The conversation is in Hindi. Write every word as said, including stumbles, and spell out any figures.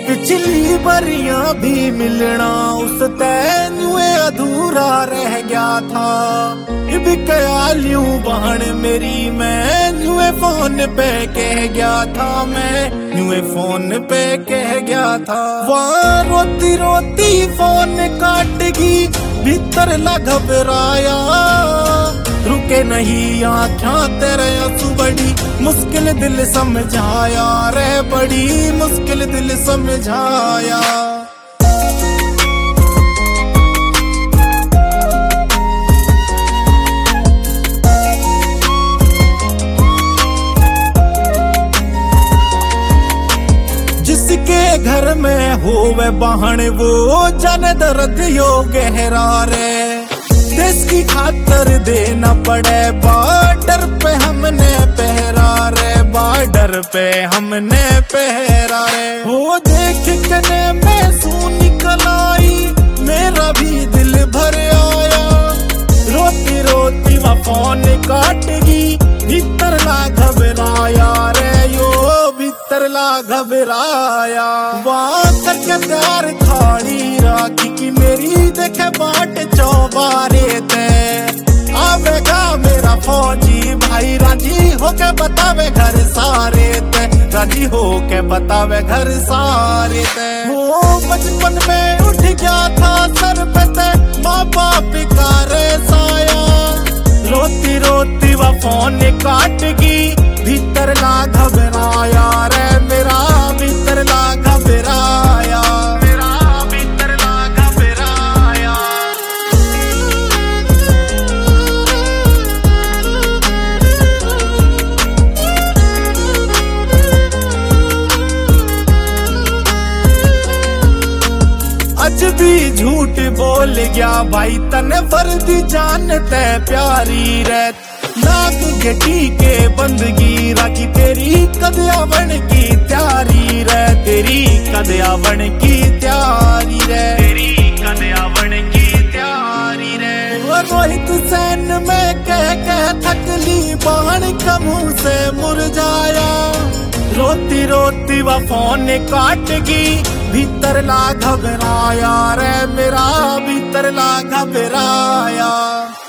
पिछली बरिया भी मिलना उस तैनुए अधूरा रह गया था। इब ख्यालियों बहन मेरी मैं न्यूए फोन पे कह गया था, मैं न्यूए फोन पे कह गया था। वहाँ रोती रोती फोन काटगी भीतर ला घबराया, रुके नहीं आँखें तेरे आंसू बड़ी मुश्किल दिल समझाया रे, बड़ी मुश्किल दिल समझाया। जिसके घर में होवे बहन वो जाने दर्द यो गहरा रे, देश की खातर देना पड़े बॉर्डर पे हमने पहरा रे, बॉर्डर पे हमने पहरा रे। हो देख कने में सू निकल आई मेरा भी दिल भर आया, रोती रोती वह फोन काटगी भीतर ला घबराया रे, यो भीतर ला घबराया। वहाँ करके प्यार खाड़ी राखी की मेरी देखे बाट चौबारे ते, आवेगा मेरा फौजी भाई राजी होके बतावे घर सारे ते, राजी होके बतावे घर सारे ते। वो बचपन में उठ गया था सर पे ते माँ बाप का रे साया, रोती रोती वह फोन काटगी भीतर ला घबराया रे, मेरा भीतर ला घबराया, मेरा भीतर ला घबराया। आज भी झूठ बोल गया भाई तने फर्जी जानते प्यारी रे, नाक के टीके बंदगी राखी तेरी कदया बन की त्यारी रे, तेरी कदया बन की त्यारी रे, तेरी कदया बन की त्यारी रे। वो रोहित सैन में कह कह थकली बहन का मुंह से मुरझाया, रोती रोती वह फोन काटगी भीतर ला घबराया रे, मेरा भीतर ला घबराया।